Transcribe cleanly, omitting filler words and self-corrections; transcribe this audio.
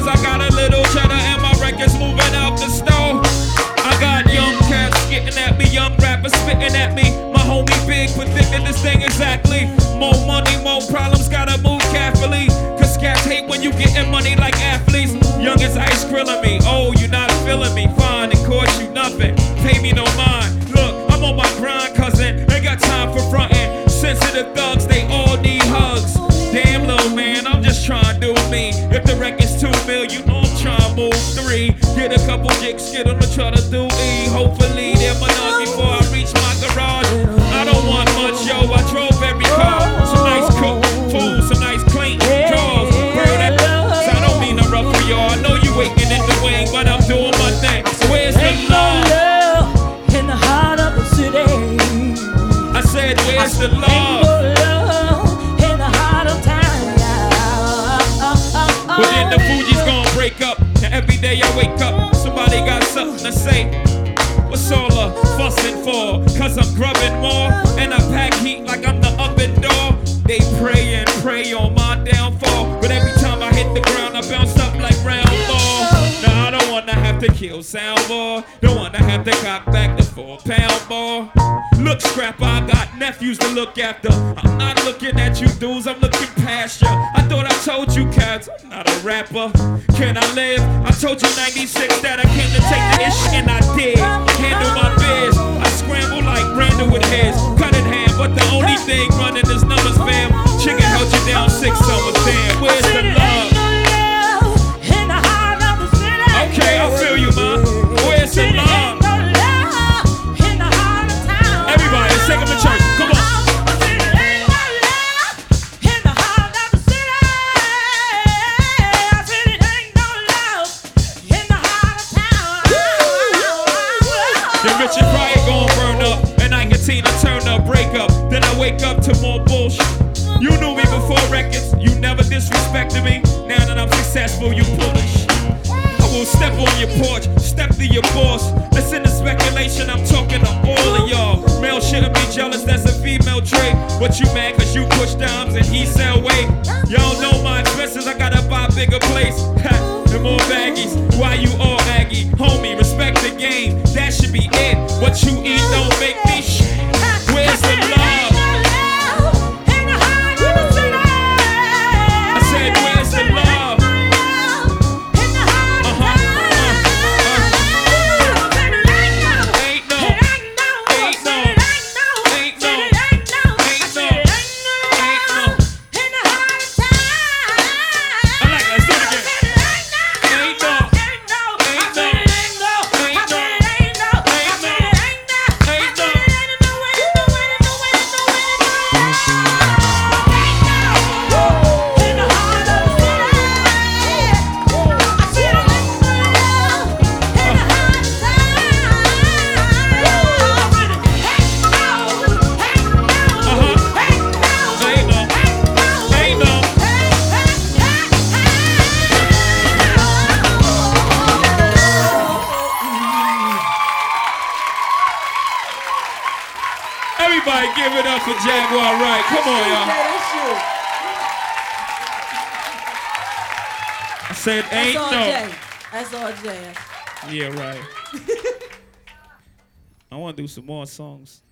cause I got a little cheddar and my records moving out the store. I got young cats getting at me, young rappers spitting at me. My homie Big predicted this thing exactly. More money, more problems, gotta move carefully. Cause cats hate when you getting money like athletes. Young as ice grilling me, oh, you not feeling me. Fine, it cost you nothing, pay me no mind. Look, I'm on my grind, cousin, ain't got time for frontin'. Sensitive thugs, they all need hugs. Damn, little man, I'm just trying to do me. If the record's 2 mil, you know I'm trying to move 3. Get a couple jigs, get on the try to do E. Hopefully they're money before I reach my garage. I don't want much, yo, I drove every car. Some nice cook food, some nice clean cars. Girl, that I don't mean to ruffle y'all. I know you waiting in the wing, but I'm doing my thing. Where's the love? In the heart of the city. I said, where's the love? In the heart of town. But then the Fuji's gonna break up. Now every day I wake up, somebody got something to say. What's all the fussing for? Cause I'm grubbing more, and I pack heat like I'm the oven door. They pray and pray on my downfall, but every time I hit the ground I bounce up like round ball. Now I don't wanna have to kill sound boy, don't wanna have to cock back the 4-pound ball. Look, Scrapper, I got nephews to look after. I'm not looking at you dudes, I'm looking past ya. I thought I told you cats, I'm not a rapper. Can I live? I told you 96 that I came to take the ish, and I did. Handle my biz, I scramble like Randall with his. Cut in hand, but the only thing running is numbers, fam. Chicken held you down 6 summers, damn. Where's the love? Okay, I feel you, man. Where's the love? Everybody, let's take them to church. Come on. Then Richard Pryor gon' burn up, and I continue to turn up, break up. Then I wake up to more bullshit. You knew me before records, you never disrespected me. Now that I'm successful, you pull the shit. I will step on your porch, step to your boss. Listen to speculation, I'm talking to all of y'all. Male shouldn't be jealous, that's a female trait. But you mad cause you push dimes and he sell weight. Y'all know my expenses, I gotta buy a bigger place. And more baggies, why you all aggy? Homie, respect the game, that should be it. What you eat don't make me shit. Where's the love? I said, where's the love? Everybody give it up for Jaguar Wright. Come on, y'all. I said ain't no. That's all Jay. Yeah, right. I want to do some more songs.